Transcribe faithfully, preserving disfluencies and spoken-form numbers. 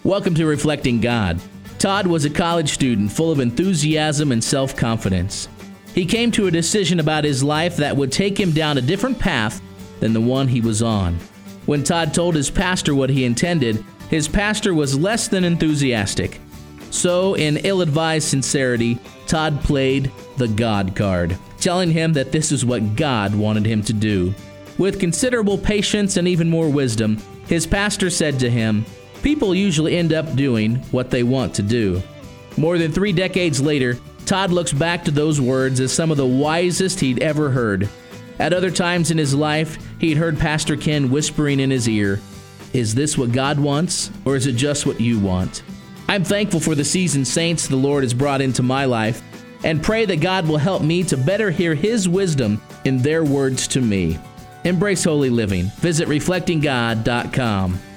Welcome to Reflecting God. Todd was a college student full of enthusiasm and self-confidence. He came to a decision about his life that would take him down a different path than the one he was on. When Todd told his pastor what he intended, his pastor was less than enthusiastic. So, in ill-advised sincerity, Todd played the God card, telling him that this is what God wanted him to do. With considerable patience and even more wisdom, his pastor said to him, "People usually end up doing what they want to do." More than three decades later, Todd looks back to those words as some of the wisest he'd ever heard. At other times in his life, he'd heard Pastor Ken whispering in his ear, "Is this what God wants, or is it just what you want?" I'm thankful for the seasoned saints the Lord has brought into my life, and pray that God will help me to better hear His wisdom in their words to me. Embrace holy living. Visit reflecting god dot com.